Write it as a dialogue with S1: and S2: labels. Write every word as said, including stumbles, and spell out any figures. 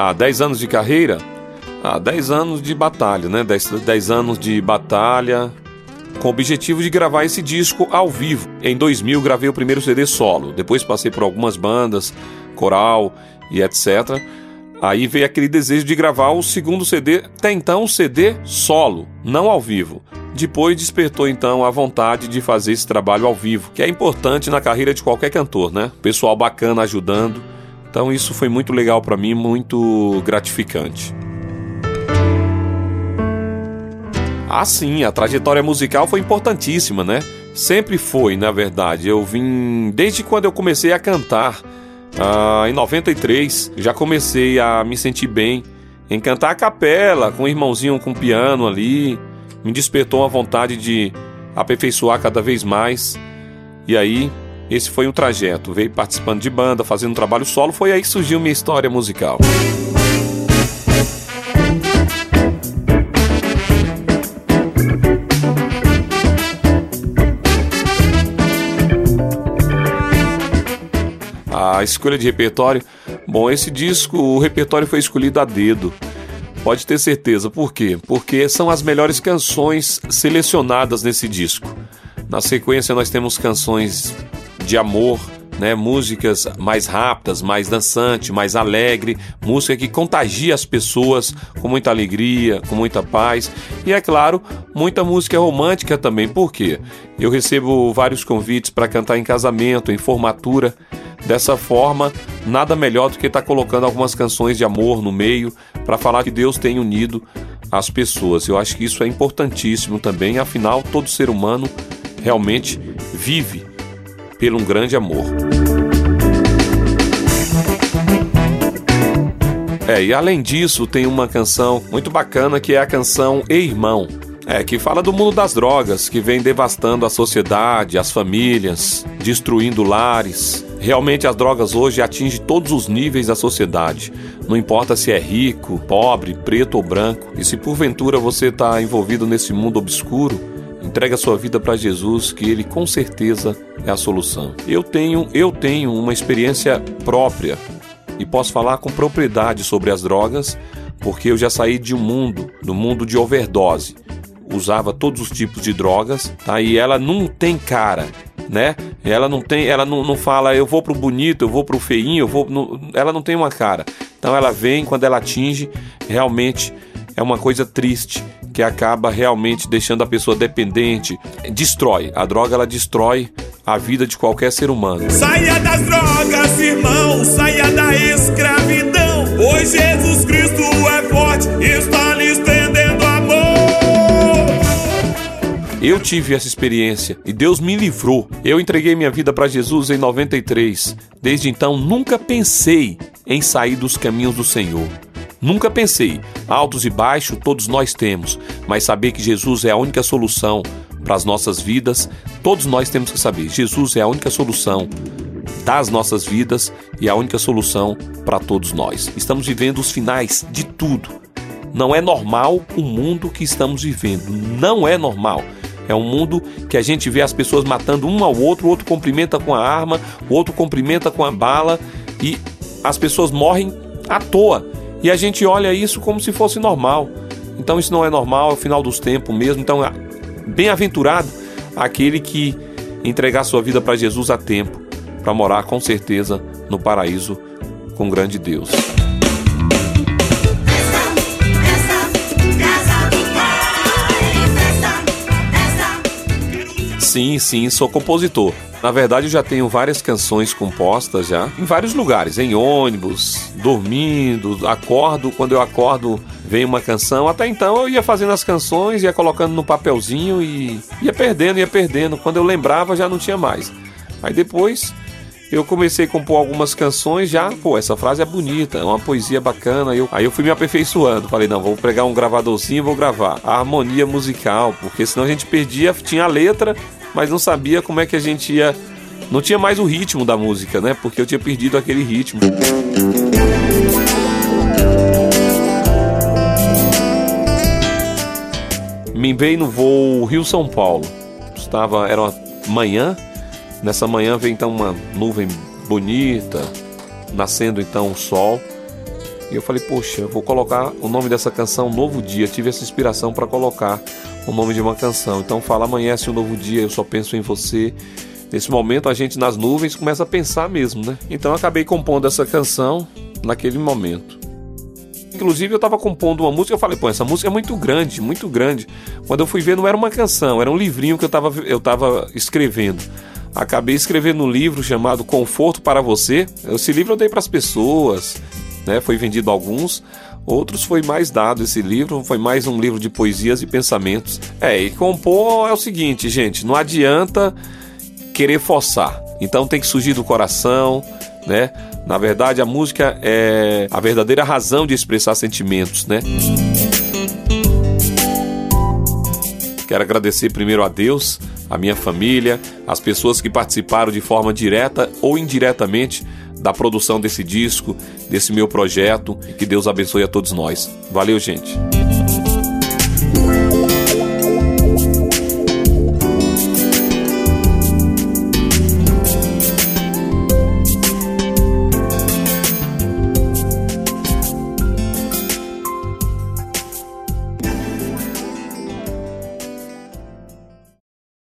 S1: Ah, dez anos de carreira? Ah, dez anos de batalha, né? dez anos de batalha com o objetivo de gravar esse disco ao vivo. Em dois mil gravei o primeiro C D solo, depois passei por algumas bandas, coral e etcétera. Aí veio aquele desejo de gravar o segundo C D, até então o C D solo, não ao vivo. Depois despertou então a vontade de fazer esse trabalho ao vivo, que é importante na carreira de qualquer cantor, né? Pessoal bacana ajudando. Então isso foi muito legal para mim, muito gratificante. Ah, sim, a trajetória musical foi importantíssima, né? Sempre foi, na verdade. Eu vim desde quando eu comecei a cantar. Ah, em noventa e três, já comecei a me sentir bem em cantar a capela, com o irmãozinho com piano ali. Me despertou uma vontade de aperfeiçoar cada vez mais. E aí, esse foi um trajeto. Veio participando de banda, fazendo um trabalho solo. Foi aí que surgiu minha história musical. A escolha de repertório, bom, esse disco, o repertório foi escolhido a dedo, pode ter certeza. Por quê? Porque são as melhores canções selecionadas nesse disco. Na sequência nós temos canções de amor, né? Músicas mais rápidas, mais dançante, mais alegre, música que contagia as pessoas com muita alegria, com muita paz. E é claro, muita música romântica também. Por quê? Eu recebo vários convites para cantar em casamento, em formatura. Dessa forma, nada melhor do que estar colocando algumas canções de amor no meio para falar que Deus tem unido as pessoas. Eu acho que isso é importantíssimo também, afinal, todo ser humano realmente vive por um grande amor. É, e além disso, tem uma canção muito bacana que é a canção Ei Irmão. É, que fala do mundo das drogas, que vem devastando a sociedade, as famílias, destruindo lares. Realmente as drogas hoje atingem todos os níveis da sociedade. Não importa se é rico, pobre, preto ou branco. E se porventura você está envolvido nesse mundo obscuro, entregue a sua vida para Jesus, que Ele com certeza é a solução. Eu tenho, eu tenho uma experiência própria e posso falar com propriedade sobre as drogas, porque eu já saí de um mundo, do mundo de overdose. Usava todos os tipos de drogas, tá? E ela não tem cara, né? Ela não tem, ela não, não fala eu vou pro bonito, eu vou pro feinho, eu vou, não, ela não tem uma cara. Então ela vem, quando ela atinge, realmente é uma coisa triste, que acaba realmente deixando a pessoa dependente, destrói. A droga, ela destrói a vida de qualquer ser humano.
S2: Saia das drogas, irmão, saia da escravidão, pois Jesus Cristo é forte, está lhe estendendo amor.
S1: Eu tive essa experiência e Deus me livrou. Eu entreguei minha vida para Jesus em noventa e três. Desde então, nunca pensei em sair dos caminhos do Senhor. Nunca pensei. Altos e baixos todos nós temos, mas saber que Jesus é a única solução para as nossas vidas, todos nós temos que saber. Jesus é a única solução das nossas vidas e a única solução para todos nós. Estamos vivendo os finais de tudo. Não é normal o mundo que estamos vivendo. Não é normal. É um mundo que a gente vê as pessoas matando um ao outro, o outro cumprimenta com a arma, o outro cumprimenta com a bala e as pessoas morrem à toa. E a gente olha isso como se fosse normal. Então isso não é normal, é o final dos tempos mesmo. Então, bem-aventurado aquele que entregar sua vida para Jesus a tempo, para morar com certeza no paraíso com o grande Deus. Sim, sim, sou compositor. Na verdade, eu já tenho várias canções compostas já, em vários lugares, em ônibus, dormindo, acordo, quando eu acordo vem uma canção. Até então eu ia fazendo as canções, ia colocando no papelzinho e ia perdendo, ia perdendo. Quando eu lembrava já não tinha mais. Aí depois eu comecei a compor algumas canções já, pô, essa frase é bonita, é uma poesia bacana. Eu, aí eu fui me aperfeiçoando, falei, não, vou pegar um gravadorzinho e vou gravar a harmonia musical, porque senão a gente perdia, tinha a letra, mas não sabia como é que a gente ia... Não tinha mais o ritmo da música, né? Porque eu tinha perdido aquele ritmo. Me veio no voo Rio-São Paulo. Estava, era uma manhã. Nessa manhã veio então uma nuvem bonita, nascendo então o sol. E eu falei, poxa, eu vou colocar o nome dessa canção Novo Dia. Tive essa inspiração para colocar o nome de uma canção. Então fala, amanhece um novo dia, eu só penso em você. Nesse momento a gente nas nuvens começa a pensar mesmo, né? Então eu acabei compondo essa canção naquele momento. Inclusive eu estava compondo uma música, eu falei, pô, essa música é muito grande, muito grande. Quando eu fui ver, não era uma canção, era um livrinho que eu estava eu tava escrevendo. Acabei escrevendo um livro chamado Conforto para Você. Esse livro eu dei para as pessoas, né? Foi vendido alguns, outros foi mais dado esse livro, foi mais um livro de poesias e pensamentos. É, e compor é o seguinte, gente, não adianta querer forçar, então tem que surgir do coração, né? Na verdade, a música é a verdadeira razão de expressar sentimentos, né? Quero agradecer primeiro a Deus, a minha família, as pessoas que participaram de forma direta ou indiretamente da produção desse disco, desse meu projeto, e que Deus abençoe a todos nós. Valeu, gente!